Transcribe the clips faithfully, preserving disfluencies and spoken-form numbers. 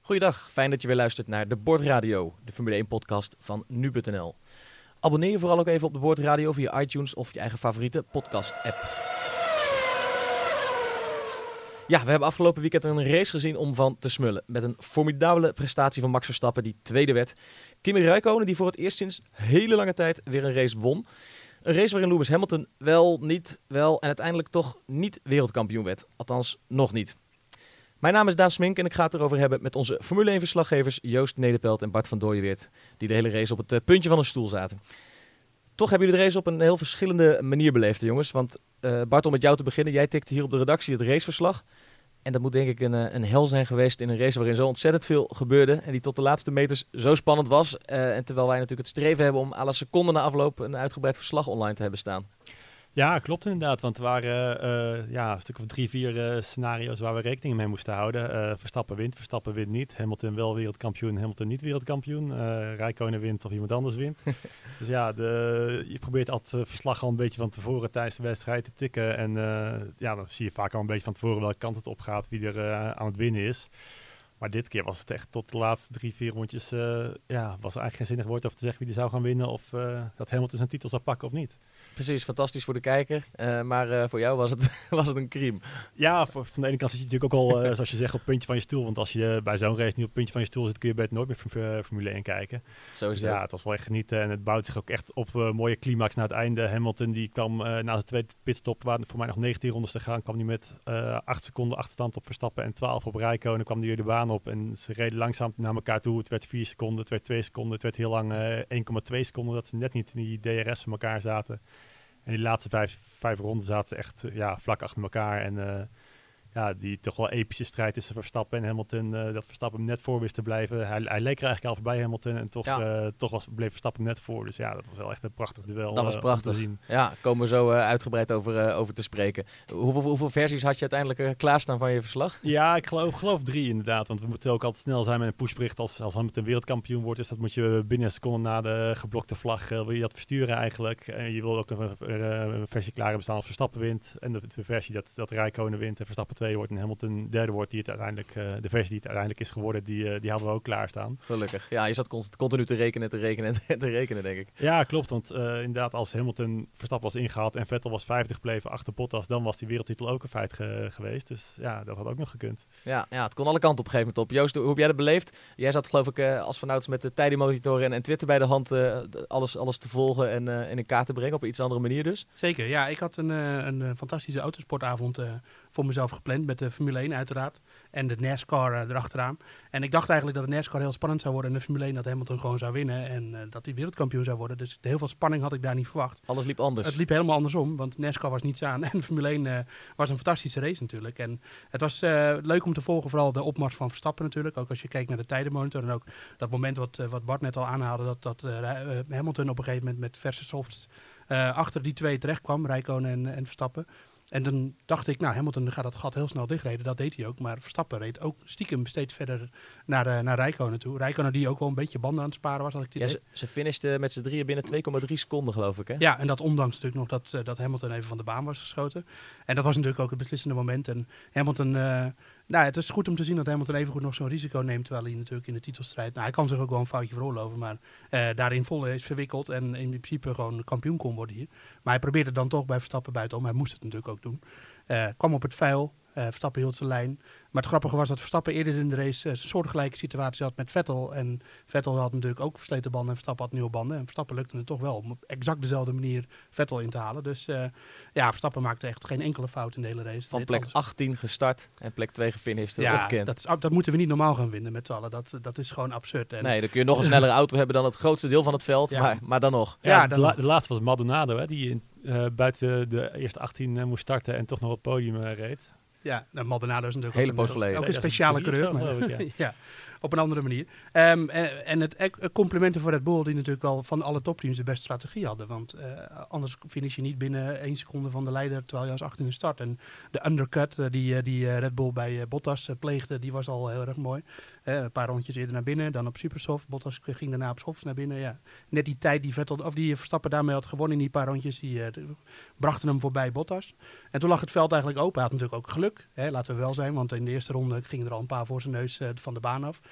Goeiedag, fijn dat je weer luistert naar de Bordradio, de Formule één podcast van nu punt n l. Abonneer je vooral ook even op de Bordradio via iTunes of je eigen favoriete podcast-app. Ja, we hebben afgelopen weekend een race gezien om van te smullen. Met een formidabele prestatie van Max Verstappen die tweede werd. Kimi Räikkönen die voor het eerst sinds hele lange tijd weer een race won. Een race waarin Lewis Hamilton wel, niet, wel en uiteindelijk toch niet wereldkampioen werd. Althans, nog niet. Mijn naam is Daan Smink en ik ga het erover hebben met onze Formule één-verslaggevers Joost Nederpelt en Bart van Dooyeweerd, die de hele race op het uh, puntje van een stoel zaten. Toch hebben jullie de race op een heel verschillende manier beleefd, jongens. Want uh, Bart, om met jou te beginnen, jij tikte hier op de redactie het raceverslag. En dat moet denk ik een, een hel zijn geweest in een race waarin zo ontzettend veel gebeurde. En die tot de laatste meters zo spannend was. Uh, en terwijl wij natuurlijk het streven hebben om à la seconde na afloop een uitgebreid verslag online te hebben staan. Ja, klopt inderdaad. Want er waren uh, ja, een stuk of drie, vier uh, scenario's waar we rekening mee moesten houden. Uh, Verstappen wint, Verstappen wint niet. Hamilton wel wereldkampioen, Hamilton niet wereldkampioen. Uh, Räikkönen wint of iemand anders wint. Dus ja, de, je probeert altijd het verslag al een beetje van tevoren tijdens de wedstrijd te tikken. En uh, ja, dan zie je vaak al een beetje van tevoren welke kant het op gaat, wie er uh, aan het winnen is. Maar dit keer was het echt tot de laatste drie, vier rondjes, uh, ja, was er eigenlijk geen zinnig woord over te zeggen wie er zou gaan winnen of uh, dat Hamilton zijn titel zou pakken of niet. Precies, fantastisch voor de kijker, uh, maar uh, voor jou was het, was het een crime. Ja, voor, van de ene kant zit je natuurlijk ook al, uh, zoals je zegt, op het puntje van je stoel. Want als je bij zo'n race niet op het puntje van je stoel zit, kun je bij het nooit meer Formule één kijken. Zo is dus het. Ja, het was wel echt genieten en het bouwt zich ook echt op uh, mooie climax naar het einde. Hamilton die kwam uh, na zijn tweede pitstop, waar voor mij nog negentien rondes te gaan, kwam hij met uh, acht seconden achterstand op Verstappen en twaalf op Räikkönen. Kwam hij weer de baan op en ze reden langzaam naar elkaar toe. Het werd vier seconden, het werd twee seconden, het werd heel lang uh, één komma twee seconden dat ze net niet in die D R S van elkaar zaten. En die laatste vijf, vijf ronden zaten ze echt uh, ja, vlak achter elkaar. En uh, ja, die toch wel epische strijd tussen Verstappen en Hamilton. Uh, dat Verstappen hem net voor wist te blijven. Hij, hij leek er eigenlijk al voorbij Hamilton. En toch, ja. uh, toch was, bleef Verstappen hem net voor. Dus ja, dat was wel echt een prachtig duel. Dat was prachtig. Uh, te zien. Ja, komen we zo uh, uitgebreid over, uh, over te spreken. Hoeveel, hoeveel versies had je uiteindelijk uh, klaarstaan van je verslag? Ja, ik geloof, geloof drie inderdaad. Want we moeten ook altijd snel zijn met een pushbericht als, als Hamilton wereldkampioen wordt. Dus dat moet je binnen een seconde na de geblokte vlag, uh, wil je dat versturen eigenlijk. En je wil ook een, een, een versie klaar hebben staan als Verstappen wint. En de, de versie dat, dat Räikkönen wint en Verstappen twee wordt en Hamilton derde wordt, die het uiteindelijk, uh, de versie die het uiteindelijk is geworden, die, uh, die hadden we ook klaarstaan. Gelukkig. Ja, je zat cont- continu te rekenen, te rekenen en te rekenen, denk ik. Ja, klopt. Want uh, inderdaad, als Hamilton Verstappen was ingehaald en Vettel was vijftig gebleven achter Bottas, dan was die wereldtitel ook een feit ge- geweest. Dus ja, dat had ook nog gekund. Ja, ja, het kon alle kanten op een gegeven moment op. Joost, hoe heb jij dat beleefd? Jij zat geloof ik uh, als vanouds met de tijdenmonitoren en, en Twitter bij de hand uh, alles, alles te volgen en uh, in kaart te brengen op een iets andere manier dus. Zeker, ja. Ik had een, uh, een uh, fantastische autosportavond uh, voor mezelf gepland met de Formule één uiteraard. En de NASCAR uh, erachteraan. En ik dacht eigenlijk dat de NASCAR heel spannend zou worden en de Formule één dat Hamilton gewoon zou winnen en uh, dat hij wereldkampioen zou worden. Dus heel veel spanning had ik daar niet verwacht. Alles liep anders. Het liep helemaal andersom, want NASCAR was niets aan en de Formule één uh, was een fantastische race natuurlijk. En het was uh, leuk om te volgen, vooral de opmars van Verstappen natuurlijk. Ook als je kijkt naar de tijdenmonitor en ook dat moment wat, uh, wat Bart net al aanhaalde, dat, dat uh, Hamilton op een gegeven moment met verse softs uh, achter die twee terecht kwam, Räikkönen en, en Verstappen. En dan dacht ik, nou, Hamilton gaat dat gat heel snel dichtreden. Dat deed hij ook. Maar Verstappen reed ook stiekem steeds verder naar, uh, naar Räikkönen toe. Räikkönen die ook wel een beetje banden aan het sparen was. Als ik die ja, ze, ze finishten met z'n drieën binnen twee komma drie seconden, geloof ik. Hè? Ja, en dat ondanks natuurlijk nog dat, uh, dat Hamilton even van de baan was geschoten. En dat was natuurlijk ook het beslissende moment. En Hamilton... Uh, Nou, het is goed om te zien dat Hamilton evengoed nog zo'n risico neemt, terwijl hij natuurlijk in de titelstrijd... Nou, hij kan zich ook wel een foutje veroorloven, maar uh, daarin vol is verwikkeld en in principe gewoon kampioen kon worden hier. Maar hij probeerde dan toch bij Verstappen buitenom, hij moest het natuurlijk ook doen. Uh, kwam op het vuil, uh, Verstappen hield zijn lijn. Maar het grappige was dat Verstappen eerder in de race uh, een soortgelijke situatie had met Vettel. En Vettel had natuurlijk ook versleten banden en Verstappen had nieuwe banden. En Verstappen lukte het toch wel om op exact dezelfde manier Vettel in te halen. Dus uh, ja, Verstappen maakte echt geen enkele fout in de hele race. Van plek alles. achttien gestart en plek twee gefinished. Ja, dat, is, dat moeten we niet normaal gaan vinden met z'n allen. Dat, dat is gewoon absurd. En nee, dan kun je nog een snellere auto hebben dan het grootste deel van het veld. Ja. Maar, maar dan nog. Ja, ja, de, la, de laatste was Maldonado, hè, die in, uh, buiten de eerste achttien uh, moest starten en toch nog op het podium uh, reed. Ja, nou, Maldonado is natuurlijk Hele ook, poos een, geleden. ook een speciale coureur. Maar, ik, ja. ja, op een andere manier. Um, en en het uh, complimenten voor Red Bull, die natuurlijk wel van alle topteams de beste strategie hadden. Want uh, anders finish je niet binnen één seconde van de leider, terwijl je als achttiende start. En de undercut uh, die, uh, die uh, Red Bull bij uh, Bottas uh, pleegde, die was al heel erg mooi. Uh, een paar rondjes eerder naar binnen, dan op supersoft. Bottas ging daarna op softs naar binnen. Ja. Net die tijd die Vettel, of die Verstappen daarmee had gewonnen in die paar rondjes, die uh, brachten hem voorbij Bottas. En toen lag het veld eigenlijk open. Hij had natuurlijk ook geluk, hè, laten we wel zijn, want in de eerste ronde gingen er al een paar voor zijn neus uh, van de baan af.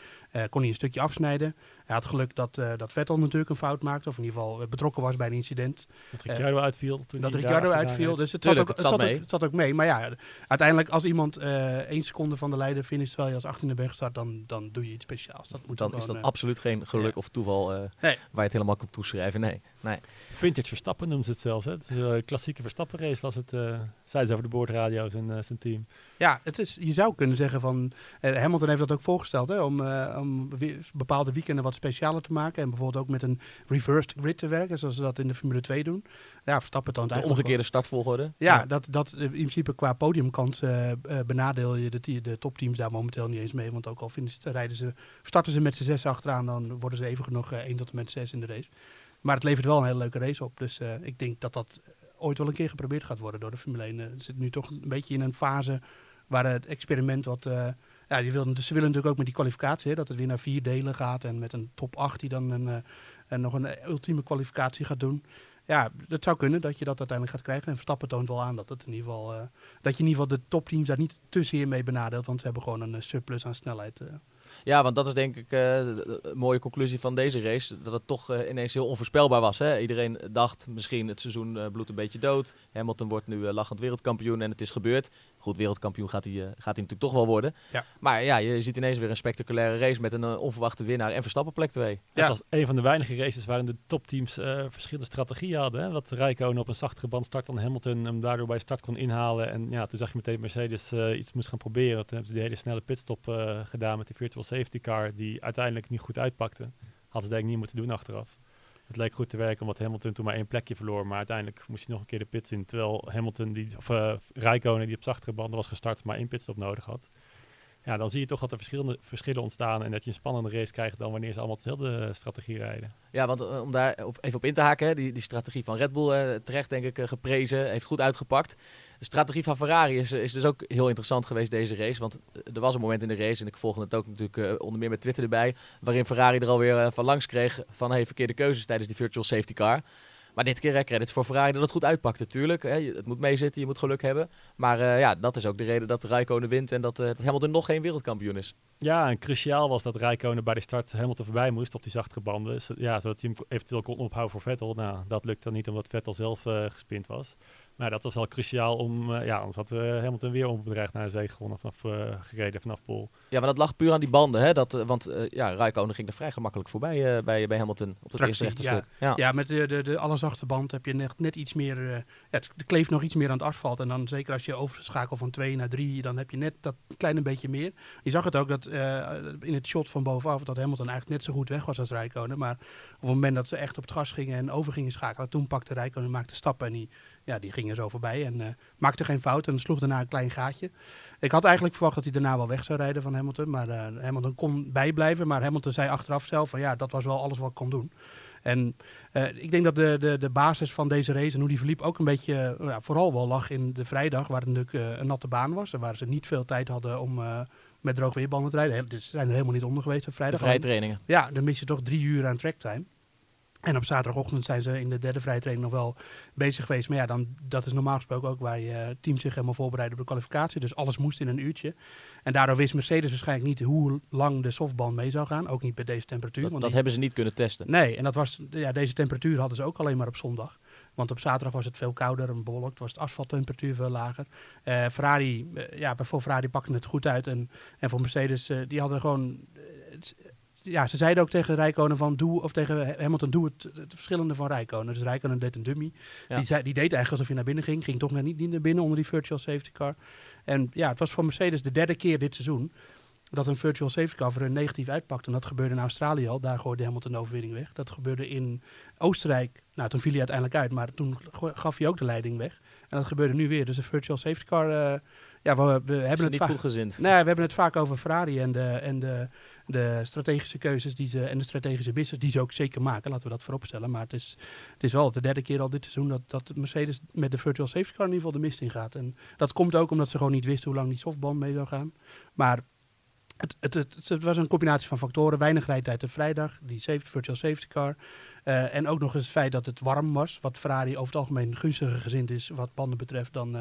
uh, kon hij een stukje afsnijden. Hij had geluk dat, uh, dat Vettel natuurlijk een fout maakte, of in ieder geval uh, betrokken was bij een incident. Dat Ricciardo uh, uitviel. Toen dat Ricciardo uitviel, dus het, Tuurlijk, zat ook, het, zat het, zat mee. ook, het zat ook mee. Maar ja, uiteindelijk als iemand uh, één seconde van de leider finisht terwijl je als achttiende bent gestart, dan, dan doe je iets speciaals. Dat moet dan gewoon, is dat uh, absoluut geen geluk ja. of toeval uh, nee. waar je het helemaal kan toeschrijven. Nee, nee. Vintage Verstappen noemen ze het zelfs. Hè? Het is een klassieke Verstappen race was het, uh, zeiden ze over de boordradio's en uh, zijn team. Ja, het is, je zou kunnen zeggen van, uh, Hamilton heeft dat ook voorgesteld, hè, om, uh, om we- bepaalde weekenden wat specialer te maken. En bijvoorbeeld ook met een reversed grid te werken, zoals ze dat in de Formule twee doen. Ja, Verstappen toont De eigenlijk... omgekeerde startvolgorde. Ja, ja. dat, dat in principe qua podiumkans uh, uh, benadeel je de, de topteams daar momenteel niet eens mee. Want ook al vinden ze, rijden ze, starten ze met z'n zes achteraan, dan worden ze even genoeg uh, één tot en met zes in de race. Maar het levert wel een hele leuke race op. Dus uh, ik denk dat dat ooit wel een keer geprobeerd gaat worden door de Formule één. Uh, het zit nu toch een beetje in een fase waar het experiment wat... Uh, ja, die willen, dus ze willen natuurlijk ook met die kwalificatie, hè, dat het weer naar vier delen gaat. En met een top acht die dan een, uh, en nog een ultieme kwalificatie gaat doen. Ja, het zou kunnen dat je dat uiteindelijk gaat krijgen. En Verstappen toont wel aan dat, het in ieder geval, uh, dat je in ieder geval de topteams daar niet te zeer mee benadeelt. Want ze hebben gewoon een uh, surplus aan snelheid. Uh. Ja, want dat is denk ik uh, de, de mooie conclusie van deze race. Dat het toch uh, ineens heel onvoorspelbaar was. Hè? Iedereen dacht misschien het seizoen uh, bloedt een beetje dood. Hamilton wordt nu uh, lachend wereldkampioen en het is gebeurd. Goed, wereldkampioen gaat hij, uh, gaat hij natuurlijk toch wel worden. Ja. Maar ja, je ziet ineens weer een spectaculaire race met een uh, onverwachte winnaar en Verstappen plek twee. Ja. Het was een van de weinige races waarin de topteams uh, verschillende strategieën hadden. Hè? Dat Räikkönen op een zachtere band start dan Hamilton hem daardoor bij de start kon inhalen. En ja, toen zag je meteen Mercedes uh, iets moest gaan proberen. Toen hebben ze die hele snelle pitstop uh, gedaan met die virtual safety car die uiteindelijk niet goed uitpakte. Hadden ze denk ik niet moeten doen achteraf. Het leek goed te werken omdat Hamilton toen maar één plekje verloor. Maar uiteindelijk moest hij nog een keer de pits in. Terwijl Hamilton, die, of uh, Räikkönen die op zachtere banden was gestart, maar één pitstop nodig had. Ja, dan zie je toch dat er verschillende verschillen ontstaan en dat je een spannende race krijgt dan wanneer ze allemaal dezelfde strategie rijden. Ja, want uh, om daar op, even op in te haken, hè, die, die strategie van Red Bull uh, terecht denk ik uh, geprezen, heeft goed uitgepakt. De strategie van Ferrari is, is dus ook heel interessant geweest deze race, want uh, er was een moment in de race, en ik volgde het ook natuurlijk uh, onder meer met Twitter erbij, waarin Ferrari er alweer uh, van langs kreeg van hey, verkeerde keuzes tijdens die virtual safety car. Maar dit keer credits voor Ferrari dat het goed uitpakt natuurlijk. Hè. Het moet meezitten, je moet geluk hebben. Maar uh, ja, dat is ook de reden dat Räikkönen wint en dat, uh, dat Hamilton nog geen wereldkampioen is. Ja, en cruciaal was dat Räikkönen bij de start Hamilton voorbij moest op die zachtere banden. Z- ja, zodat hij hem eventueel kon ophouden voor Vettel. Nou, dat lukte dan niet omdat Vettel zelf uh, gespind was. Maar dat was wel cruciaal om, uh, ja, anders had uh, Hamilton weer onbedreigd naar de zege gewonnen vanaf uh, gereden vanaf Pol. Ja, maar dat lag puur aan die banden, hè? Dat, uh, want uh, ja, Räikkönen ging er vrij gemakkelijk voorbij uh, bij, bij Hamilton op het Tractie, eerste rechte ja. stuk. Ja. Ja, met de, de, de allerzachtste band heb je net, net iets meer... Uh, ja, het kleeft nog iets meer aan het asfalt. En dan zeker als je overschakelt van twee naar drie, dan heb je net dat kleine beetje meer. Je zag het ook dat uh, in het shot van bovenaf dat Hamilton eigenlijk net zo goed weg was als Räikkönen. Maar op het moment dat ze echt op het gas gingen en over gingen schakelen, toen pakte Räikkönen, maakte stappen en die, ja, die ging er zo voorbij. En uh, maakte geen fout en sloeg daarna een klein gaatje. Ik had eigenlijk verwacht dat hij daarna wel weg zou rijden van Hamilton. Maar uh, Hamilton kon bijblijven. Maar Hamilton zei achteraf zelf van ja, dat was wel alles wat ik kon doen. En uh, ik denk dat de, de, de basis van deze race en hoe die verliep ook een beetje, uh, vooral wel lag in de vrijdag, waar het natuurlijk uh, een natte baan was. En waar ze niet veel tijd hadden om uh, met droog weerbanden te rijden. Dus ze zijn er helemaal niet onder geweest op vrijdag. De vrije trainingen. Ja, dan mis je toch drie uur aan tracktime. En op zaterdagochtend zijn ze in de derde vrije training nog wel bezig geweest. Maar ja, dan, dat is normaal gesproken ook waar je team zich helemaal voorbereidt op de kwalificatie. Dus alles moest in een uurtje. En daardoor wist Mercedes waarschijnlijk niet hoe lang de softband mee zou gaan. Ook niet bij deze temperatuur. Dat, want dat die, hebben ze niet kunnen testen. Nee, en dat was, ja, deze temperatuur hadden ze ook alleen maar op zondag. Want op zaterdag was het veel kouder en bewolkt. Was het asfalttemperatuur veel lager. Uh, Ferrari, uh, ja, voor Ferrari pakte het goed uit. En, en voor Mercedes, uh, die hadden gewoon... Uh, het, Ja, ze zeiden ook tegen Räikkönen van doe, of tegen Hamilton, doe het, het verschillende van Räikkönen. Dus Räikkönen deed een dummy. Ja. Die, zei, die deed eigenlijk alsof hij naar binnen ging. Ging toch net niet, niet naar binnen onder die virtual safety car. En ja, het was voor Mercedes de derde keer dit seizoen dat een virtual safety car voor hun negatief uitpakte. En dat gebeurde in Australië al. Daar gooide Hamilton de overwinning weg. Dat gebeurde in Oostenrijk. Nou, toen viel hij uiteindelijk uit, maar toen gaf hij ook de leiding weg. En dat gebeurde nu weer. Dus de virtual safety car... Uh, ja, we, we hebben Is het niet vaak... goed gezind. Nee, we hebben het vaak over Ferrari en de, en de, de strategische keuzes die ze, en de strategische business die ze ook zeker maken. Laten we dat vooropstellen. Maar het is, het is wel de derde keer al dit seizoen dat, dat Mercedes met de virtual safety car in ieder geval de mist in gaat. En dat komt ook omdat ze gewoon niet wisten hoe lang die softband mee zou gaan. Maar het, het, het, het was een combinatie van factoren. Weinig rijtijd op vrijdag, die safety, virtual safety car. Uh, en ook nog eens het feit dat het warm was. Wat Ferrari over het algemeen gunstiger gezind is wat banden betreft dan, uh,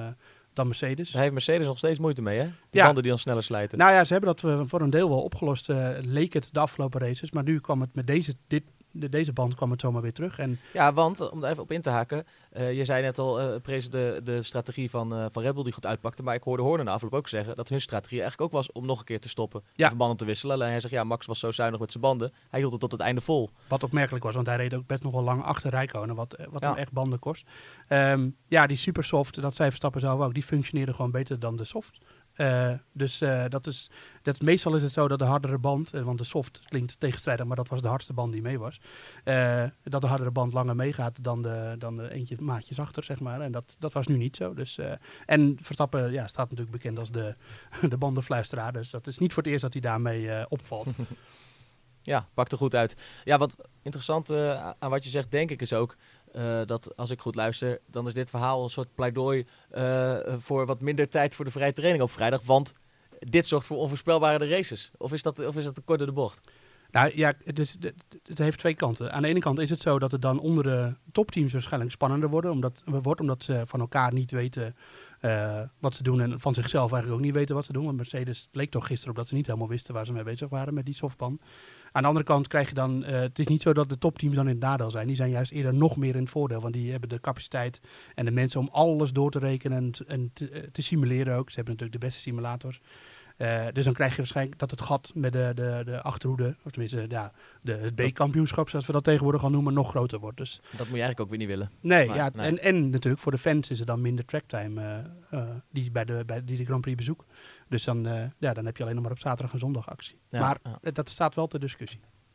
dan Mercedes. Daar heeft Mercedes nog steeds moeite mee, hè? Die Ja. banden die dan sneller slijten. Nou ja, ze hebben dat uh, voor een deel wel opgelost, uh, leek het de afgelopen races. Maar nu kwam het met deze, dit, de, deze band kwam het zomaar weer terug. En Ja, want, om daar even op in te haken, uh, je zei net al, uh, prees de, de strategie van, uh, van Red Bull die goed uitpakte, maar ik hoorde Horner na afloop ook zeggen dat hun strategie eigenlijk ook was om nog een keer te stoppen, Ja. de banden te wisselen. Alleen hij zegt, ja, Max was zo zuinig met zijn banden, hij hield het tot het einde vol. wat opmerkelijk was, want hij reed ook best nog wel lang achter Räikkönen, wat, wat Ja. hem echt banden kost. Um, ja, die supersoft, dat zei Verstappen zelf ook, die functioneerde gewoon beter dan de soft. Uh, dus uh, dat is, dat, meestal is het zo dat de hardere band, uh, want de soft klinkt tegenstrijdig, maar dat was de hardste band die mee was, uh, dat de hardere band langer meegaat dan de, dan de eentje maatjes achter, zeg maar. En dat, dat was nu niet zo. Dus, uh, en Verstappen ja, staat natuurlijk bekend als de, de bandenfluisteraar, dus dat is niet voor het eerst dat hij daarmee uh, opvalt. Ja, pakt er goed uit. Ja, wat interessant uh, aan wat je zegt, denk ik, is ook uh, dat als ik goed luister, dan is dit verhaal een soort pleidooi uh, voor wat minder tijd voor de vrije training op vrijdag. Want dit zorgt voor onvoorspelbare races. Of is dat, of is dat te kort door de bocht? Nou ja, het, is, het heeft twee kanten. Aan de ene kant is het zo dat het dan onder de topteams waarschijnlijk spannender worden, omdat, wordt, omdat ze van elkaar niet weten uh, wat ze doen en van zichzelf eigenlijk ook niet weten wat ze doen. Want Mercedes leek toch gisteren op dat ze niet helemaal wisten waar ze mee bezig waren met die softband. Aan de andere kant krijg je dan, uh, het is niet zo dat de topteams dan in het nadeel zijn. Die zijn juist eerder nog meer in het voordeel, want die hebben de capaciteit en de mensen om alles door te rekenen en, en te, te simuleren ook. Ze hebben natuurlijk de beste simulators. Uh, dus dan krijg je waarschijnlijk dat het gat met de, de, de achterhoede, of tenminste ja, de, het B-kampioenschap, zoals we dat tegenwoordig gaan noemen, nog groter wordt. Dus, dat moet je eigenlijk ook weer niet willen. Nee, maar, ja, nee. En, en natuurlijk voor de fans is er dan minder tracktime uh, uh, die, bij de, bij, die de Grand Prix bezoeken. Dus dan, uh, ja, dan heb je alleen nog maar op zaterdag en zondag actie. Ja, maar ja. dat staat wel ter discussie.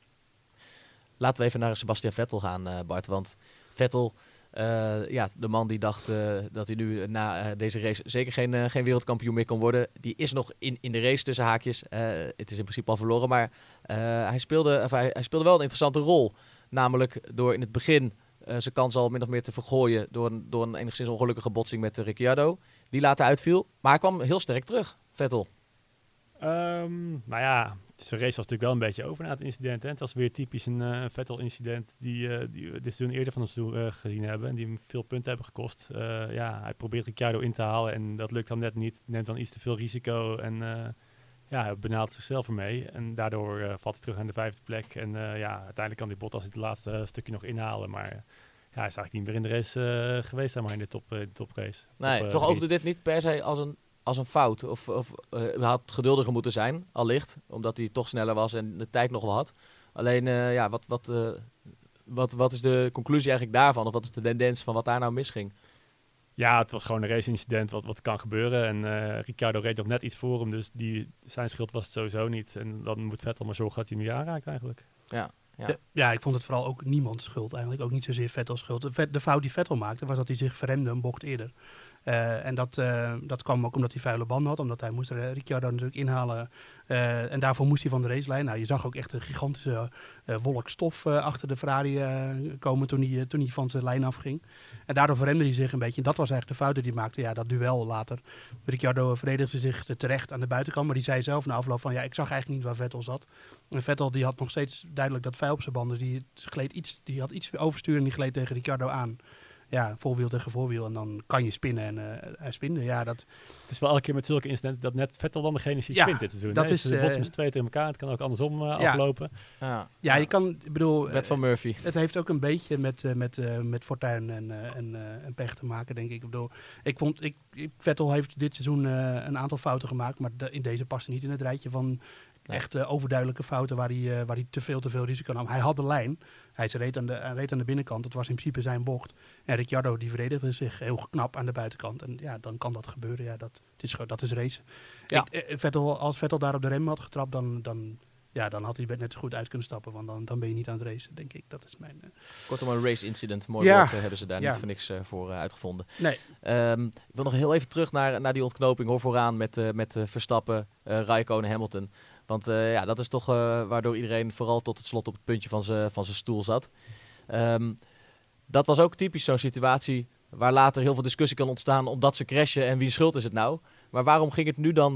Laten we even naar Sebastian Vettel gaan, uh, Bart. Want Vettel, uh, ja, de man die dacht uh, dat hij nu na uh, deze race zeker geen, uh, geen wereldkampioen meer kon worden. Die is nog in, in de race tussen haakjes. Uh, het is in principe al verloren, maar uh, hij, speelde, of hij, hij speelde wel een interessante rol. Namelijk door in het begin uh, zijn kans al min of meer te vergooien door een, door een enigszins ongelukkige botsing met uh, Ricciardo. Die later uitviel, maar hij kwam heel sterk terug, Vettel. Um, nou ja, zijn race was natuurlijk wel een beetje over na het incident. Hè. Het was weer typisch een uh, Vettel-incident die, uh, die we dit seizoen eerder van ons uh, gezien hebben. En die hem veel punten hebben gekost. Uh, ja, hij probeert Ricciardo in te halen en dat lukt dan net niet. Neemt dan iets te veel risico en uh, ja, hij benaalt zichzelf ermee. En daardoor uh, valt hij terug aan de vijfde plek. En uh, ja, uiteindelijk kan die Bottas het laatste uh, stukje nog inhalen. Maar uh, ja, hij is eigenlijk niet meer in de race uh, geweest, zeg maar, in de, top, uh, de toprace. Nee, top, uh, toch drie. oogde dit niet per se als een... als een fout. Of, of uh, hij had geduldiger moeten zijn, allicht. Omdat hij toch sneller was en de tijd nog wel had. Alleen, uh, ja, wat, wat, uh, wat, wat is de conclusie eigenlijk daarvan? Of wat is de tendens van wat daar nou misging? Ja, het was gewoon een race-incident wat, wat kan gebeuren. En uh, Ricciardo reed nog net iets voor hem. Dus die, zijn schuld was het sowieso niet. En dan moet Vettel maar zorgen dat hij hem niet aanraakt eigenlijk. Ja. Ja. De, ja, ik vond het vooral ook niemands schuld eigenlijk. Ook niet zozeer Vettels schuld. De, de fout die Vettel maakte was dat hij zich verremde een bocht eerder. Uh, en dat, uh, dat kwam ook omdat hij vuile banden had. Omdat hij moest uh, Ricciardo natuurlijk inhalen. Uh, en daarvoor moest hij van de racelijn. Nou, je zag ook echt een gigantische uh, wolk stof uh, achter de Ferrari uh, komen toen hij, uh, toen hij van zijn lijn afging. En daardoor verremde hij zich een beetje. En dat was eigenlijk de fout die hij maakte. Ja, dat duel later. Ricciardo verdedigde zich terecht aan de buitenkant. Maar die zei zelf na afloop van ja, ik zag eigenlijk niet waar Vettel zat. En Vettel die had nog steeds duidelijk dat vuil op zijn banden. Die, gleed iets, die had iets overstuur en die gleed tegen Ricciardo aan. Ja, voorwiel tegen voorwiel en dan kan je spinnen en uh, hij spinde. Ja, dat... Het is wel elke keer met zulke incidenten dat net Vettel dan degene is die ja, spint dit te doen. Dat hè? is, dus de botsen uh, met twee tegen elkaar. Het kan ook andersom uh, ja. aflopen. Ja, ja, ja, je kan, ik bedoel... Wet van Murphy. Uh, het heeft ook een beetje met, uh, met, uh, met fortuin en, uh, en, uh, en pech te maken, denk ik. Ik bedoel, ik vond, ik, ik, Vettel heeft dit seizoen uh, een aantal fouten gemaakt, maar de, in deze paste niet in het rijtje van... Nee. Echt uh, overduidelijke fouten waar hij, uh, waar hij te veel te veel risico nam. Hij had de lijn. Hij reed aan de, hij reed aan de binnenkant. Het was in principe zijn bocht. En Ricciardo die verdedigde zich heel knap aan de buitenkant. En ja, dan kan dat gebeuren. Ja, dat, het is, dat is racen. Ja. Ik, uh, Vettel, als Vettel daar op de rem had getrapt, dan, dan, ja, dan had hij net zo goed uit kunnen stappen. Want dan, dan ben je niet aan het racen, denk ik. Dat is mijn... Uh... Kortom, een race incident. Mooi ja. woord uh, hebben ze daar ja. niet voor niks uh, voor uh, uitgevonden. Nee. Um, ik wil nog heel even terug naar, naar die ontknoping hoor, vooraan met, uh, met uh, Verstappen, uh, Räikkönen, Hamilton. Want uh, ja, dat is toch uh, waardoor iedereen vooral tot het slot op het puntje van zijn van zijn stoel zat. Um, dat was ook typisch zo'n situatie waar later heel veel discussie kan ontstaan omdat ze crashen en wie schuld is het nou. Maar waarom ging het nu dan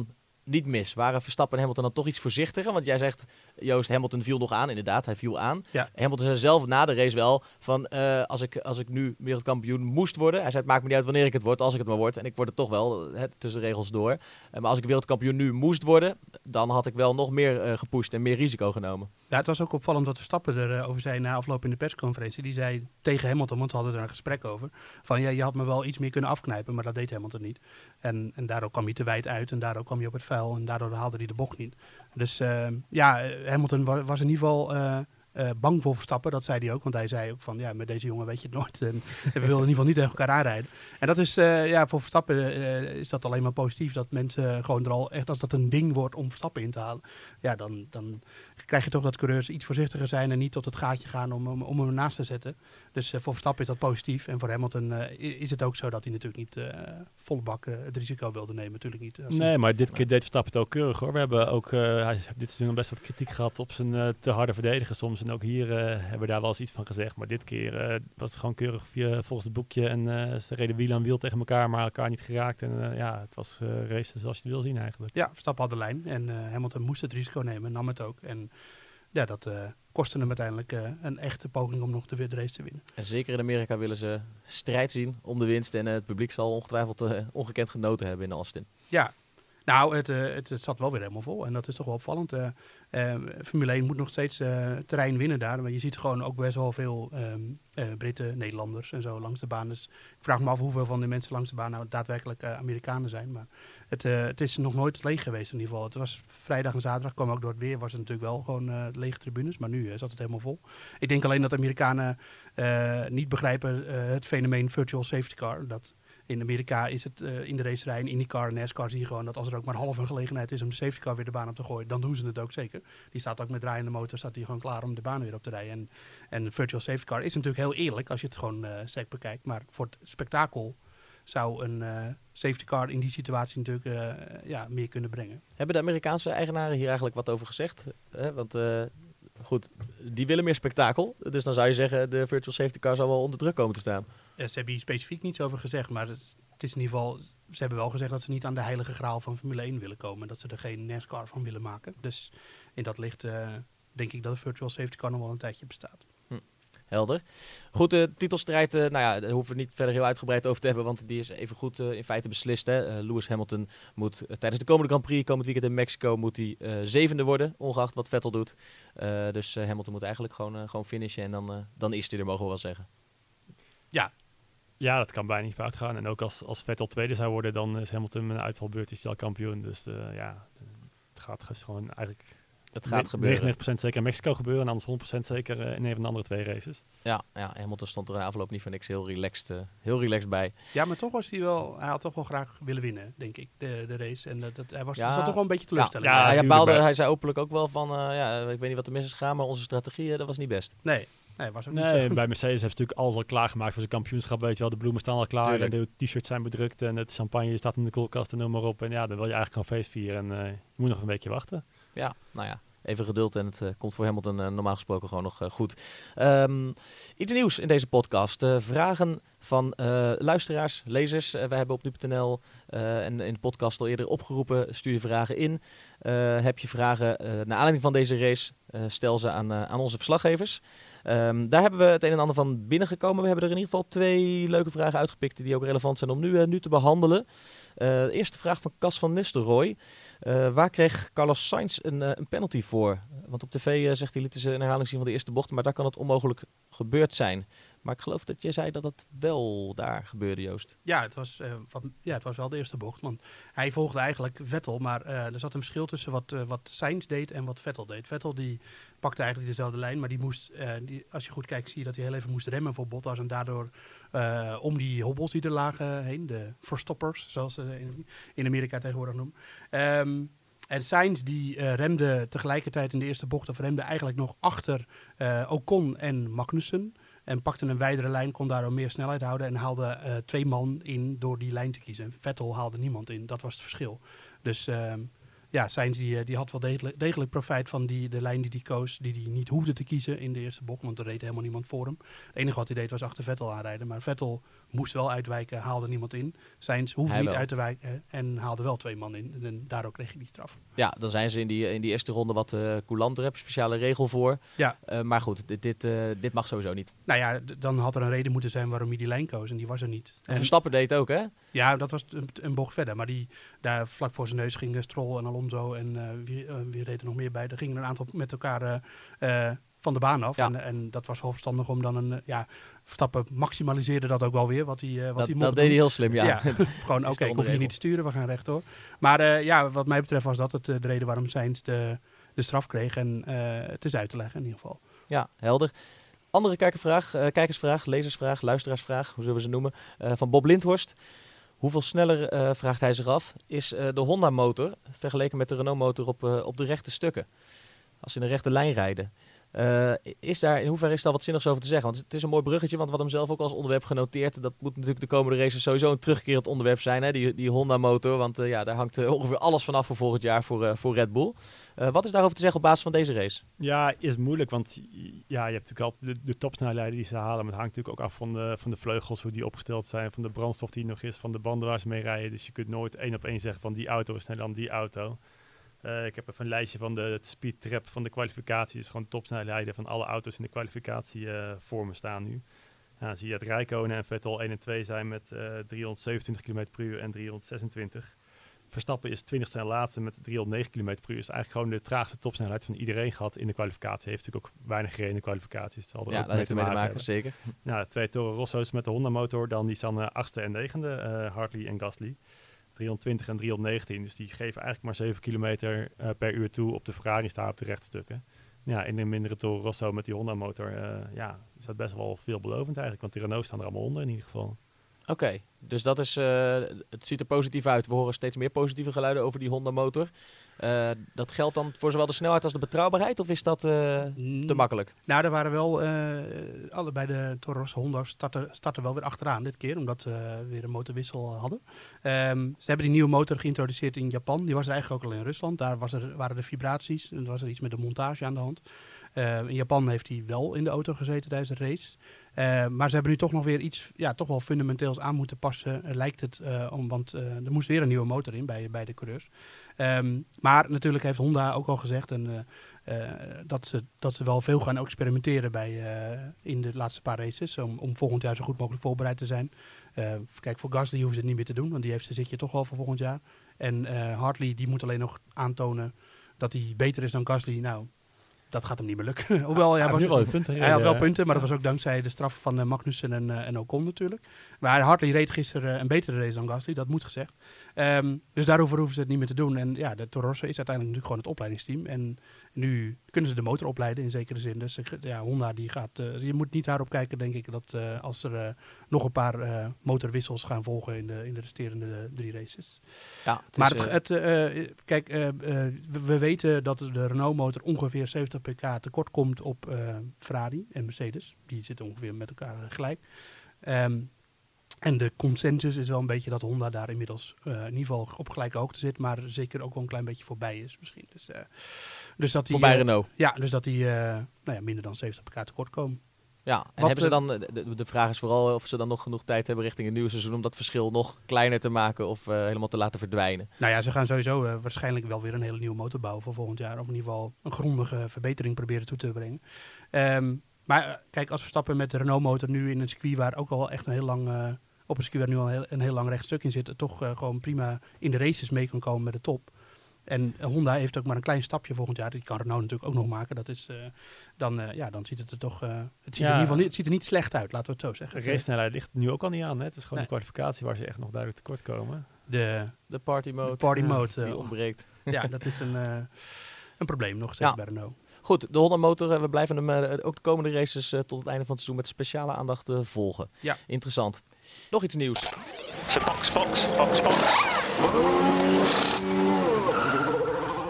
niet mis? Waren Verstappen en Hamilton dan toch iets voorzichtiger? Want jij zegt, Joost, Hamilton viel nog aan. Inderdaad, hij viel aan. Ja. Hamilton zei zelf na de race wel van, uh, als, ik, als ik nu wereldkampioen moest worden. Hij zei, het maakt me niet uit wanneer ik het word, als ik het maar word. En ik word het toch wel, hè, tussen de regels door. Uh, maar als ik wereldkampioen nu moest worden, dan had ik wel nog meer uh, gepusht en meer risico genomen. Ja, het was ook opvallend wat Verstappen erover uh, zei na afloop in de persconferentie. Die zei tegen Hamilton, want ze hadden er een gesprek over, van ja, je had me wel iets meer kunnen afknijpen, maar dat deed Hamilton niet. En, en daardoor kwam hij te wijd uit en daardoor kwam hij op het vuil en daardoor haalde hij de bocht niet. Dus uh, ja, Hamilton was, was in ieder geval uh, uh, bang voor Verstappen, dat zei hij ook. Want hij zei ook van, ja, met deze jongen weet je het nooit. En, en we wilden in ieder geval niet tegen elkaar aanrijden. En dat is, uh, ja, voor Verstappen uh, is dat alleen maar positief. Dat mensen gewoon er al echt, als dat een ding wordt om Verstappen in te halen, ja, dan, dan krijg je toch dat coureurs iets voorzichtiger zijn en niet tot het gaatje gaan om, om, om hem naast te zetten. Dus uh, voor Verstappen is dat positief. En voor Hamilton uh, is het ook zo dat hij natuurlijk niet uh, volle bak uh, het risico wilde nemen. Natuurlijk niet. Nee, hij... maar dit keer deed Verstappen het ook keurig hoor. We hebben ook uh, hij heeft dit seizoen best wat kritiek gehad op zijn uh, te harde verdedigen soms. En ook hier uh, hebben we daar wel eens iets van gezegd. Maar dit keer uh, was het gewoon keurig via, volgens het boekje. En uh, ze reden wiel aan wiel tegen elkaar, maar elkaar niet geraakt. En uh, ja, het was uh, racen zoals je het wil zien eigenlijk. Ja, Verstappen had de lijn. En uh, Hamilton moest het risico nemen, nam het ook. En ja, dat uh, kostte hem uiteindelijk uh, een echte poging om nog de, de race te winnen. En zeker in Amerika willen ze strijd zien om de winst. En uh, het publiek zal ongetwijfeld uh, ongekend genoten hebben in Austin. Ja, nou, het, uh, het, het zat wel weer helemaal vol. En dat is toch wel opvallend. Uh, uh, Formule één moet nog steeds uh, terrein winnen daar. Maar je ziet gewoon ook best wel veel um, uh, Britten, Nederlanders en zo langs de baan. Dus ik vraag me af hoeveel van de mensen langs de baan nou daadwerkelijk uh, Amerikanen zijn. Maar het, uh, het is nog nooit leeg geweest in ieder geval. Het was vrijdag en zaterdag, kwam ook door het weer, was het natuurlijk wel gewoon uh, lege tribunes. Maar nu uh, zat het helemaal vol. Ik denk alleen dat Amerikanen uh, niet begrijpen uh, het fenomeen virtual safety car. Dat in Amerika is het uh, in de racerij, in IndyCar en NASCAR zie je gewoon dat als er ook maar half een gelegenheid is om de safety car weer de baan op te gooien, dan doen ze het ook zeker. Die staat ook met draaiende motor, staat die gewoon klaar om de baan weer op te rijden. En, en virtual safety car is natuurlijk heel eerlijk als je het gewoon uh, sec bekijkt. Maar voor het spektakel zou een uh, safety car in die situatie natuurlijk uh, ja, meer kunnen brengen. Hebben de Amerikaanse eigenaren hier eigenlijk wat over gezegd? Hè? Want uh, goed, die willen meer spektakel. Dus dan zou je zeggen, de virtual safety car zal wel onder druk komen te staan. Ja, ze hebben hier specifiek niets over gezegd, maar het, het is in ieder geval, ze hebben wel gezegd dat ze niet aan de heilige graal van Formule één willen komen. Dat ze er geen NASCAR van willen maken. Dus in dat licht uh, denk ik dat de virtual safety car nog wel een tijdje bestaat. Hm. Helder. Goed, de titelstrijd, uh, nou ja, daar hoeven we niet verder heel uitgebreid over te hebben, want die is even goed uh, in feite beslist. Hè. Uh, Lewis Hamilton moet uh, tijdens de komende Grand Prix, komend weekend in Mexico, moet hij uh, zevende worden, ongeacht wat Vettel doet. Uh, dus uh, Hamilton moet eigenlijk gewoon, uh, gewoon finishen en dan, uh, dan is hij er, mogen we wel zeggen. Ja. Ja, dat kan bijna niet fout gaan. En ook als, als Vettel tweede zou worden, dan is Hamilton met een uitvalbeurt is hij al kampioen. Dus uh, ja, het gaat gewoon eigenlijk Het gaat gebeuren. negenennegentig procent zeker in Mexico gebeuren en anders honderd procent zeker uh, in een van de andere twee races. Ja, ja, Hamilton stond er in de afloop niet voor niks heel relaxed, uh, heel relaxed bij. Ja, maar toch was hij wel, hij had toch wel graag willen winnen, denk ik, de, de race. En dat, dat, hij was, Ja. dat zat toch wel een beetje teleurstelling. Ja, Ja, hij, tuurlijk, baalde, maar- hij zei openlijk ook wel van, uh, ja, ik weet niet wat er mis is gegaan, maar onze strategie, uh, dat was niet best. Nee, nee, was ook niet Nee, zo. bij Mercedes heeft natuurlijk alles al klaargemaakt voor zijn kampioenschap. Weet je wel, de bloemen staan al klaar Tuurlijk. en de t-shirts zijn bedrukt en het champagne staat in de koelkast en noem maar op. En ja, dan wil je eigenlijk gewoon feest vieren en uh, je moet nog een weekje wachten. Ja, nou ja. Even geduld en het uh, komt voor Hamilton uh, normaal gesproken gewoon nog uh, goed. Um, iets nieuws in deze podcast. Uh, vragen van uh, luisteraars, lezers. Uh, wij hebben op nu punt n l uh, en in de podcast al eerder opgeroepen. Stuur je vragen in. Uh, heb je vragen uh, naar aanleiding van deze race? Uh, stel ze aan, uh, aan onze verslaggevers. Um, daar hebben we het een en ander van binnengekomen. We hebben er in ieder geval twee leuke vragen uitgepikt die ook relevant zijn om nu, uh, nu te behandelen. Uh, de eerste vraag van Cas van Nistelrooy. Uh, waar kreeg Carlos Sainz een, uh, een penalty voor? Want op tv uh, zegt hij, lieten ze een herhaling zien van de eerste bocht, maar daar kan het onmogelijk gebeurd zijn. Maar ik geloof dat jij zei dat het wel daar gebeurde, Joost. Ja, het was, uh, wat, ja, het was wel de eerste bocht. Want hij volgde eigenlijk Vettel, maar uh, er zat een verschil tussen wat, uh, wat Sainz deed en wat Vettel deed. Vettel die pakte eigenlijk dezelfde lijn, maar die moest, uh, die, als je goed kijkt zie je dat hij heel even moest remmen voor Bottas. En daardoor uh, om die hobbels die er lagen heen, de verstoppers, zoals ze in, in Amerika tegenwoordig noemen. Um, En Sainz die uh, remde tegelijkertijd in de eerste bocht, of remde eigenlijk nog achter uh, Ocon en Magnussen. En pakte een wijdere lijn, kon daardoor meer snelheid houden en haalde uh, twee man in door die lijn te kiezen. Vettel haalde niemand in, dat was het verschil. Dus uh, ja, Sainz die, die had wel degelijk, degelijk profijt van die, de lijn die hij koos, die hij niet hoefde te kiezen in de eerste bocht, want er reed helemaal niemand voor hem. Het enige wat hij deed was achter Vettel aanrijden, maar Vettel moest wel uitwijken, haalde niemand in. Sainz hoefde Hij niet wel. uit te wijken en haalde wel twee man in. En daardoor kreeg hij die straf. Ja, dan zijn ze in die, in die eerste ronde wat uh, coulanter. Heb je speciale regel voor. Ja. Uh, maar goed, dit, dit, uh, dit mag sowieso niet. Nou ja, d- dan had er een reden moeten zijn waarom hij die lijn koos en die was er niet. En Verstappen deed het ook, hè? Ja, dat was een, een bocht verder. Maar die, daar vlak voor zijn neus gingen Stroll en Alonso en uh, wie, uh, wie reed er nog meer bij. Er gingen een aantal met elkaar uh, uh, van de baan af. Ja. En, en dat was wel verstandig om dan een... Uh, ja, Verstappen maximaliseerde dat ook wel weer. Wat hij, uh, wat dat hij dat deed hij heel slim, ja. ja gewoon, oké, okay, ik hoef je niet te sturen, we gaan rechtdoor. Maar uh, ja, wat mij betreft was dat het, uh, de reden waarom Sainz de, de straf kreeg. En uh, het is uit te leggen in ieder geval. Ja, helder. Andere kijkervraag, uh, kijkersvraag, lezersvraag, luisteraarsvraag, hoe zullen we ze noemen, uh, van Bob Lindhorst. Hoeveel sneller, uh, vraagt hij zich af, is uh, de Honda-motor vergeleken met de Renault-motor op, uh, op de rechte stukken? Als ze in de rechte lijn rijden. Uh, is daar, in hoeverre is daar wat zinnigs over te zeggen? Want het is een mooi bruggetje, want we hadden hem zelf ook als onderwerp genoteerd. Dat moet natuurlijk de komende races sowieso een terugkerend onderwerp zijn, hè? Die, die Honda-motor. Want uh, ja, daar hangt uh, ongeveer alles vanaf voor volgend jaar voor, uh, voor Red Bull. Uh, wat is daarover te zeggen op basis van deze race? Ja, is moeilijk, want ja, je hebt natuurlijk altijd de, de topsnelheden die ze halen. Maar het hangt natuurlijk ook af van de, van de vleugels, hoe die opgesteld zijn, van de brandstof die nog is, van de banden waar ze mee rijden. Dus je kunt nooit één op één zeggen van die auto is sneller dan die auto. Uh, ik heb even een lijstje van de, de speed trap van de kwalificatie. Dus gewoon de topsnelheden van alle auto's in de kwalificatie uh, voor me staan nu. Ja, dan zie je dat Räikkönen en Vettel één en twee zijn met uh, driehonderdzevenentwintig kilometer per uur en driehonderdzesentwintig. Verstappen is twintigste en laatste met driehonderdnegen kilometer per uur. Is eigenlijk gewoon de traagste topsnelheid van iedereen gehad in de kwalificatie. Heeft natuurlijk ook weinig gereden in de kwalificaties. Het zal er ja, ook dat heeft ermee te maken, zeker. Ja, twee Toro Rosso's met de Honda motor. Dan die staan uh, achtste en negende, uh, Hartley en Gasly. driehonderdtwintig en driehonderdnegentien. Dus die geven eigenlijk maar zeven kilometer uh, per uur toe op de Ferrari staan op de rechtstukken. Ja, in een mindere Toro Rosso met die Honda motor uh, ja, is dat best wel veelbelovend eigenlijk. Want die Renault staan er allemaal onder in ieder geval. Oké, okay, dus dat is, uh, het ziet er positief uit. We horen steeds meer positieve geluiden over die Honda-motor. Uh, dat geldt dan voor zowel de snelheid als de betrouwbaarheid, of is dat uh, te makkelijk? Nou, er waren wel uh, allebei de Toro Rosso Honda's starten, starten wel weer achteraan dit keer, omdat ze uh, weer een motorwissel hadden. Um, ze hebben die nieuwe motor geïntroduceerd in Japan. Die was er eigenlijk ook al in Rusland. Daar was er, waren er vibraties en er was er iets met de montage aan de hand. Uh, in Japan heeft hij wel in de auto gezeten tijdens de race. Uh, maar ze hebben nu toch nog weer iets, ja, toch wel fundamenteels aan moeten passen, uh, lijkt het, uh, om, want uh, er moest weer een nieuwe motor in bij, bij de coureurs. Um, maar natuurlijk heeft Honda ook al gezegd en, uh, uh, dat, ze, dat ze wel veel gaan experimenteren bij, uh, in de laatste paar races, om, om volgend jaar zo goed mogelijk voorbereid te zijn. Uh, kijk, voor Gasly hoeven ze het niet meer te doen, want die heeft zijn zitje toch al voor volgend jaar. En uh, Hartley, die moet alleen nog aantonen dat hij beter is dan Gasly. Nou, dat gaat hem niet meer lukken. Hoewel, ja, hij, was, was, wel punten, hij had wel ja. punten, maar dat was ook dankzij de straf van uh, Magnussen en, uh, en Ocon natuurlijk. Maar Hartley reed gisteren uh, een betere race dan Gasly, dat moet gezegd. Um, dus daarover hoeven ze het niet meer te doen. En ja, de Toro Rosso is uiteindelijk natuurlijk gewoon het opleidingsteam. En nu kunnen ze de motor opleiden in zekere zin. Dus ja, Honda die gaat, uh, je moet niet daarop kijken, denk ik, dat uh, als er uh, nog een paar uh, motorwissels gaan volgen in de, in de resterende uh, drie races. Ja, het maar is, het, uh, het, uh, kijk, uh, uh, we, we weten dat de Renault motor ongeveer zeventig pk tekort komt op uh, Ferrari en Mercedes. Die zitten ongeveer met elkaar uh, gelijk. Um, En de consensus is wel een beetje dat Honda daar inmiddels uh, in ieder geval op gelijke hoogte zit, maar zeker ook wel een klein beetje voorbij is misschien. Dus, uh, dus dat die, voorbij uh, Renault. Ja, dus dat die uh, nou ja, minder dan zeventig pk tekort komen. Ja, en Wat, hebben ze uh, dan, de, de vraag is vooral of ze dan nog genoeg tijd hebben richting het nieuwe seizoen om dat verschil nog kleiner te maken of uh, helemaal te laten verdwijnen. Nou ja, ze gaan sowieso uh, waarschijnlijk wel weer een hele nieuwe motor bouwen voor volgend jaar, of in ieder geval een grondige verbetering proberen toe te brengen. Um, maar uh, kijk, als Verstappen met de Renault motor nu in een circuit waar ook al echt een heel lang... Uh, op een circuit waar nu al een heel, een heel lang rechtstuk in zit, toch uh, gewoon prima in de races mee kan komen met de top. En uh, Honda heeft ook maar een klein stapje volgend jaar. Die kan Renault natuurlijk ook nog maken. Dat is, uh, dan, uh, ja, dan ziet het er toch... Uh, het ziet ja. er in ieder geval niet, het ziet er niet slecht uit, laten we het zo zeggen. De race-snelheid ligt nu ook al niet aan. Hè? Het is gewoon nee. de kwalificatie waar ze echt nog duidelijk tekort komen. De, de party mode, de party mode uh, die uh, ontbreekt. Ja, dat is een, uh, een probleem nog steeds ja. bij Renault. Goed, de Honda motor, uh, we blijven hem uh, ook de komende races uh, tot het einde van het seizoen met speciale aandacht uh, volgen. Ja. Interessant. Nog iets nieuws. Box, box, box, box.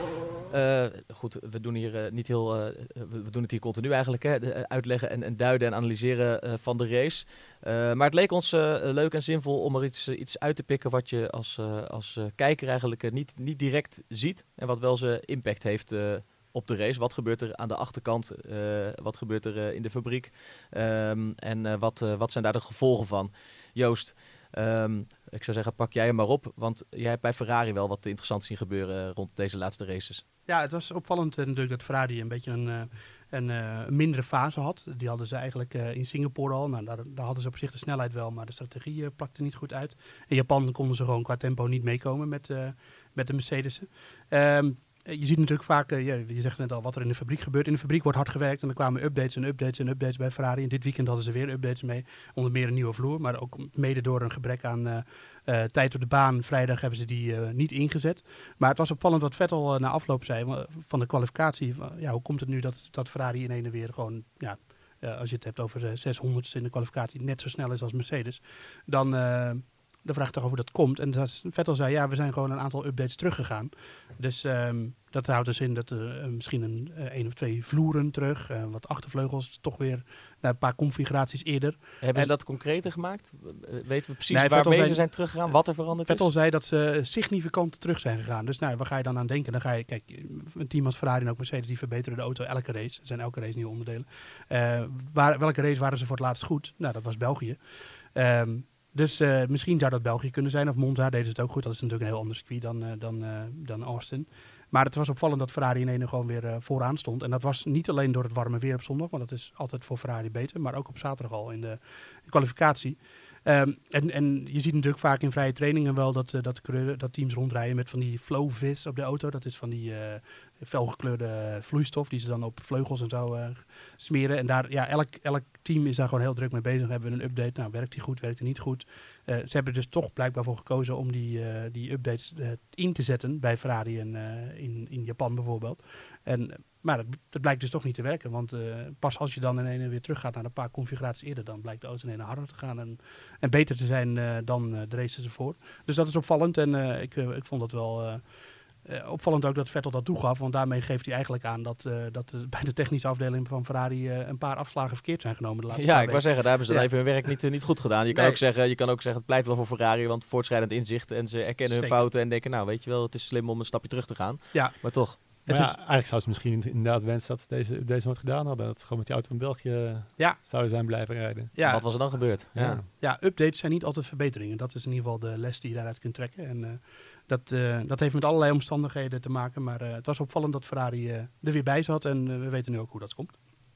Uh, goed, we doen hier uh, niet heel, uh, we, we doen het hier continu eigenlijk, hè, de, uh, uitleggen en, en duiden en analyseren uh, van de race. Uh, maar het leek ons uh, leuk en zinvol om er iets, uh, iets uit te pikken wat je als, uh, als uh, kijker eigenlijk uh, niet, niet direct ziet en wat wel zijn impact heeft uh, op de race. Wat gebeurt er aan de achterkant? Uh, wat gebeurt er uh, in de fabriek? Um, en uh, wat, uh, wat zijn daar de gevolgen van? Joost, um, ik zou zeggen, pak jij hem maar op, want jij hebt bij Ferrari wel wat interessants zien gebeuren uh, rond deze laatste races. Ja, het was opvallend uh, natuurlijk dat Ferrari een beetje een, uh, een uh, mindere fase had. Die hadden ze eigenlijk uh, in Singapore al. Nou, daar, daar hadden ze op zich de snelheid wel, maar de strategie uh, plakte niet goed uit. In Japan konden ze gewoon qua tempo niet meekomen met, uh, met de Mercedes'en. Um, Je ziet natuurlijk vaak, uh, je, je zegt net al, wat er in de fabriek gebeurt. In de fabriek wordt hard gewerkt en er kwamen updates en updates en updates bij Ferrari. En dit weekend hadden ze weer updates mee, onder meer een nieuwe vloer. Maar ook mede door een gebrek aan uh, uh, tijd op de baan. Vrijdag hebben ze die uh, niet ingezet. Maar het was opvallend wat Vettel uh, na afloop zei van de kwalificatie. Van, ja, hoe komt het nu dat, dat Ferrari in ene weer gewoon, ja, uh, als je het hebt over uh, zeshonderdste in de kwalificatie, net zo snel is als Mercedes. Dan... Uh, De vraag toch over hoe dat komt. En dat Vettel zei, ja, we zijn gewoon een aantal updates teruggegaan. Dus um, dat houdt dus in dat er uh, misschien een, uh, een of twee vloeren terug. Uh, wat achtervleugels toch weer naar een paar configuraties eerder. Hebben en, ze dat concreter gemaakt? Weten we precies nee, waarmee zei, ze zijn teruggegaan? Wat er veranderd Vettel is? zei dat ze significant terug zijn gegaan. Dus nou, waar ga je dan aan denken? Dan ga je, kijk, een team als Ferrari en ook Mercedes, die verbeteren de auto elke race. Er zijn elke race nieuwe onderdelen. Uh, waar, welke race waren ze voor het laatst goed? Nou, dat was België. Um, Dus uh, misschien zou dat België kunnen zijn. Of Monza deden ze het ook goed. Dat is natuurlijk een heel ander circuit dan, uh, dan, uh, dan Austin. Maar het was opvallend dat Ferrari in ene gewoon weer uh, vooraan stond. En dat was niet alleen door het warme weer op zondag. Want dat is altijd voor Ferrari beter. Maar ook op zaterdag al in de, de kwalificatie. Um, en, en je ziet natuurlijk vaak in vrije trainingen wel dat, uh, dat, dat teams rondrijden met van die Flow-vis op de auto. Dat is van die uh, felgekleurde vloeistof die ze dan op vleugels en zo uh, smeren. En daar, ja, elk, elk team is daar gewoon heel druk mee bezig. We hebben een update. Nou, werkt die goed, werkt die niet goed? Uh, ze hebben er dus toch blijkbaar voor gekozen om die, uh, die updates uh, in te zetten bij Ferrari en uh, in, in Japan bijvoorbeeld. En, maar dat, dat blijkt dus toch niet te werken. Want uh, pas als je dan in ene weer teruggaat naar een paar configuraties eerder, dan blijkt de auto in ene harder te gaan en, en beter te zijn uh, dan uh, de races ervoor. Dus dat is opvallend en uh, ik, uh, ik vond dat wel uh, uh, opvallend ook dat Vettel dat toegaf. Want daarmee geeft hij eigenlijk aan dat, uh, dat uh, bij de technische afdeling van Ferrari uh, een paar afslagen verkeerd zijn genomen de laatste Ja, paar ik wou zeggen, daar hebben ze dan ja. even hun werk niet, uh, niet goed gedaan. Je kan, Nee. ook zeggen, je kan ook zeggen, het pleit wel voor Ferrari, want voortschrijdend inzicht en ze erkennen hun Zeker. fouten en denken, nou weet je wel, het is slim om een stapje terug te gaan. Ja. Maar toch. Maar Het ja, is- eigenlijk zou ze misschien inderdaad wensen dat ze deze, deze nooit gedaan hadden. Dat ze gewoon met die auto in België Ja. zouden zijn blijven rijden. Ja. Wat was er dan gebeurd? Ja. Ja. Ja, updates zijn niet altijd verbeteringen. Dat is in ieder geval de les die je daaruit kunt trekken. En uh, dat, uh, dat heeft met allerlei omstandigheden te maken. Maar uh, het was opvallend dat Ferrari uh, er weer bij zat. En uh, we weten nu ook hoe dat komt.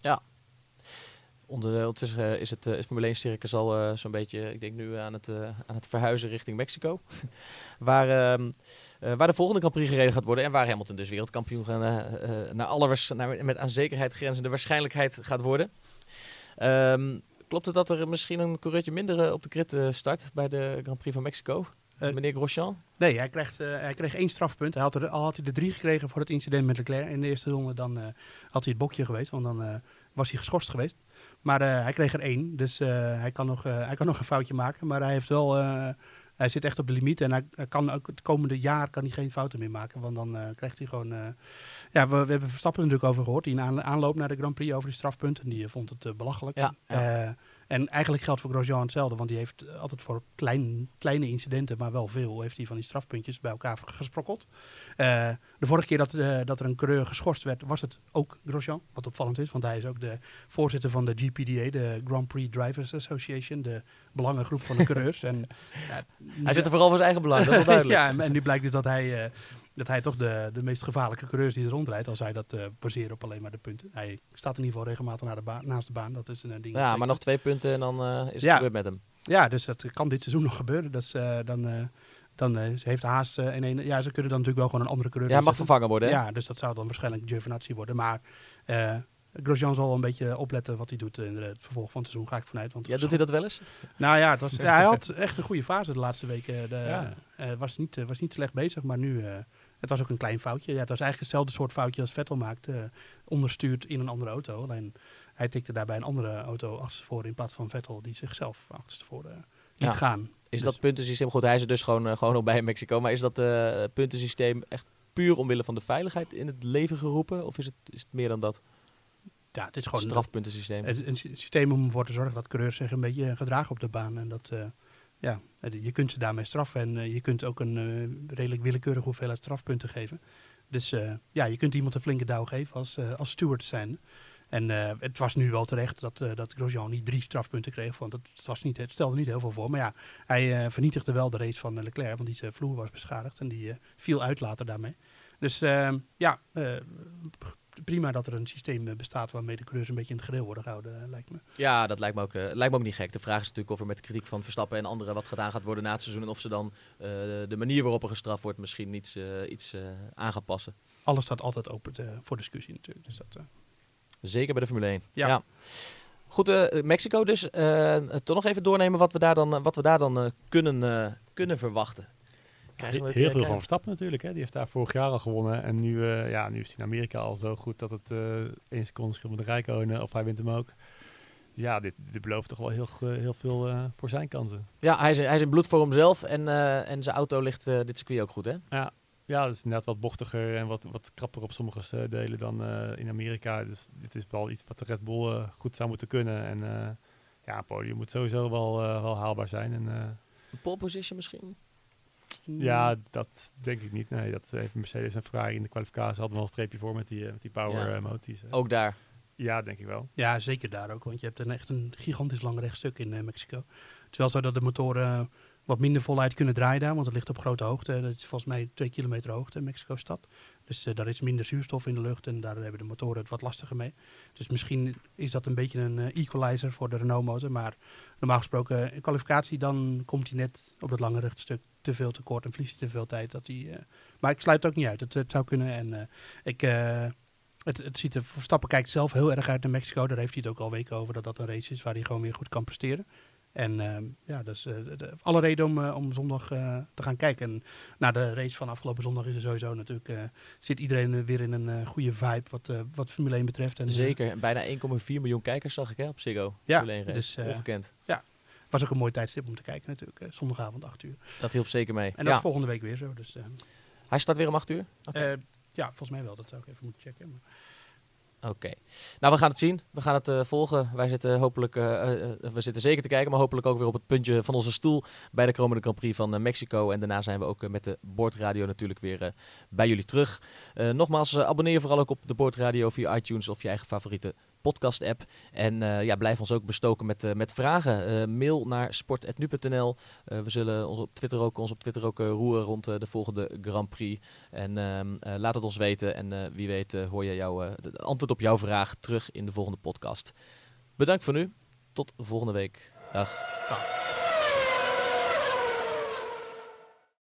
Onder, ondertussen uh, is het uh, is Formule één circus al uh, zo'n beetje, ik denk nu aan het, uh, aan het verhuizen richting Mexico. waar, uh, uh, waar de volgende Grand Prix gereden gaat worden en waar Hamilton dus wereldkampioen gaan, uh, uh, naar alle waars- naar, met aan zekerheid grenzende waarschijnlijkheid gaat worden. Um, klopt het dat er misschien een coureurtje minder uh, op de grid uh, start bij de Grand Prix van Mexico? Uh, Meneer Grosjean? Nee, hij, krijgt, uh, hij kreeg één strafpunt. Hij had er, al had hij er drie gekregen voor het incident met Leclerc in de eerste ronde. Dan uh, had hij het bokje geweest, want dan uh, was hij geschorst geweest. Maar uh, hij kreeg er één, dus uh, hij, kan nog, uh, hij kan nog een foutje maken. Maar hij heeft wel... Uh, Hij zit echt op de limiet en hij, hij kan ook het komende jaar kan hij geen fouten meer maken. Want dan uh, krijgt hij gewoon... Uh, ja, we, we hebben Verstappen er natuurlijk over gehoord. Die in aan, aanloop naar de Grand Prix over die strafpunten. Die uh, vond het uh, belachelijk. Ja, ja. Uh, en eigenlijk geldt voor Grosjean hetzelfde. Want die heeft uh, altijd voor klein, kleine incidenten, maar wel veel, heeft hij van die strafpuntjes bij elkaar gesprokkeld. Uh, de vorige keer dat, uh, dat er een coureur geschorst werd, was het ook Grosjean. Wat opvallend is, want hij is ook de voorzitter van de G P D A, de Grand Prix Drivers Association. De belangengroep van de coureurs. En, ja, Hij zit er vooral voor zijn eigen belang, dat is wel duidelijk. ja, en, en nu blijkt dus dat hij, uh, dat hij toch de, de meest gevaarlijke coureurs die er rondrijdt, als hij dat uh, baseren op alleen maar de punten. Hij staat in ieder geval regelmatig naar de baan, naast de baan. Dat is een uh, ding. Ja, dat maar nog twee punten en dan uh, is het Ja. gebeurd met hem. Ja, dus dat kan dit seizoen nog gebeuren. Dus uh, dan, uh, dan uh, heeft Haas uh, in een... Ja, ze kunnen dan natuurlijk wel gewoon een andere coureur Ja, hij mag inzetten. vervangen worden, hè? Ja, dus dat zou dan waarschijnlijk Giovinazzi worden. Maar uh, Grosjean zal wel een beetje opletten wat hij doet in het vervolg van het seizoen, ga ik vanuit. Want Ja, doet hij dat wel eens? Nou ja, het was, ja, hij had echt een goede fase de laatste weken. De, Ja. uh, was, niet, uh, was niet slecht bezig, maar nu... Uh, het was ook een klein foutje. Ja, het was eigenlijk hetzelfde soort foutje als Vettel maakte. Uh, onderstuurd in een andere auto. Alleen hij tikte daarbij een andere auto achterstevoren in plaats van Vettel die zichzelf achterstevoren uh, liet Ja. gaan. Is Dus- dat puntensysteem, goed, hij is er dus gewoon, uh, gewoon nog bij in Mexico, maar is dat uh, puntensysteem echt puur omwille van de veiligheid in het leven geroepen? Of is het, is het meer dan dat? Ja, het is Het gewoon strafpuntensysteem. een, een systeem om ervoor te zorgen dat coureurs zich een beetje gedragen op de baan. En dat, uh, ja, je kunt ze daarmee straffen. En uh, je kunt ook een uh, redelijk willekeurige hoeveelheid strafpunten geven. Dus uh, ja, je kunt iemand een flinke douw geven als, uh, als steward zijn. En uh, het was nu wel terecht dat, uh, dat Grosjean niet drie strafpunten kreeg. Want het, was niet, het stelde niet heel veel voor. Maar ja, hij uh, vernietigde wel de race van Leclerc. Want die zijn vloer was beschadigd. En die uh, viel uit later daarmee. Dus uh, ja, uh, prima dat er een systeem bestaat waarmee de coureurs een beetje in het gereel worden gehouden, uh, lijkt me. Ja, dat lijkt me, ook, uh, lijkt me ook niet gek. De vraag is natuurlijk of er met kritiek van Verstappen en anderen wat gedaan gaat worden na het seizoen. En of ze dan uh, de manier waarop er gestraft wordt misschien iets, uh, iets uh, aan gaan passen. Alles staat altijd open te, voor discussie natuurlijk. Dus dat, uh... Zeker bij de Formule één. Ja. ja. Goed, uh, Mexico dus. Uh, toch nog even doornemen wat we daar dan, uh, wat we daar dan uh, kunnen, uh, kunnen verwachten. He- heel veel van Verstappen natuurlijk. Hè. Die heeft daar vorig jaar al gewonnen. En nu, uh, ja, nu is hij in Amerika al zo goed dat het uh, één seconde verschil met de Räikkönen. Of hij wint hem ook. Ja, dit, dit belooft toch wel heel, heel veel uh, voor zijn kansen. Ja, hij is, hij is in bloedvorm zelf. En, uh, en zijn auto ligt uh, dit circuit ook goed, hè? Ja. Ja, het is inderdaad wat bochtiger en wat, wat krapper op sommige uh, delen dan uh, in Amerika. Dus dit is wel iets wat de Red Bull uh, goed zou moeten kunnen. En uh, ja, een podium moet sowieso wel, uh, wel haalbaar zijn. En, uh, een pole position misschien? Ja, dat denk ik niet. Nee, dat heeft Mercedes en Ferrari in de kwalificatie hadden wel een streepje voor met die, uh, met die power ja. uh, moties. Uh. Ook daar? Ja, denk ik wel. Ja, zeker daar ook. Want je hebt een, echt een gigantisch lang rechtstuk in uh, Mexico. Het is wel zo dat de motoren uh, wat minder voluit kunnen draaien daar. Want het ligt op grote hoogte. Dat is volgens mij twee kilometer hoogte in Mexico-stad. Dus uh, daar is minder zuurstof in de lucht. En daar hebben de motoren het wat lastiger mee. Dus misschien is dat een beetje een uh, equalizer voor de Renault-motor. Maar normaal gesproken in kwalificatie dan komt hij net op dat lange rechtstuk te veel tekort. En verliest hij te veel tijd. Dat hij, uh, maar ik sluit het ook niet uit. Het, het zou kunnen. En uh, ik... Uh, Het, het ziet er, Verstappen kijkt zelf heel erg uit naar Mexico. Daar heeft hij het ook al weken over dat dat een race is waar hij gewoon weer goed kan presteren. En uh, ja, dus uh, de, de, alle reden om, uh, om zondag uh, te gaan kijken. En na de race van afgelopen zondag is er sowieso natuurlijk, uh, zit iedereen uh, weer in een uh, goede vibe wat, uh, wat Formule één betreft. En, Zeker, en bijna één komma vier miljoen kijkers zag ik hè, op Ziggo. Ja, Formule één race. dus, uh, ongekend. Ja, het was ook een mooi tijdstip om te kijken natuurlijk. Uh, zondagavond acht uur. Dat hielp zeker mee. En dat ja. is volgende week weer zo. Dus, uh, Hij start weer om acht uur? Okay. Uh, ja, volgens mij wel. Dat zou ik even moeten checken. Maar... Oké. Okay. Nou, we gaan het zien. We gaan het uh, volgen. Wij zitten hopelijk, uh, uh, we zitten zeker te kijken, maar hopelijk ook weer op het puntje van onze stoel bij de komende Grand Prix van uh, Mexico. En daarna zijn we ook uh, met de Boordradio natuurlijk weer uh, bij jullie terug. Uh, nogmaals, uh, abonneer je vooral ook op de Boordradio via iTunes of je eigen favoriete podcast-app. En uh, ja, blijf ons ook bestoken met, uh, met vragen. Uh, mail naar sport apenstaartje nu punt n l. Uh, we zullen ons op Twitter ook, ons op Twitter ook uh, roeren rond uh, de volgende Grand Prix. En uh, uh, laat het ons weten. En uh, wie weet uh, hoor je jou, uh, het antwoord op jouw vraag terug in de volgende podcast. Bedankt voor nu. Tot volgende week. Dag.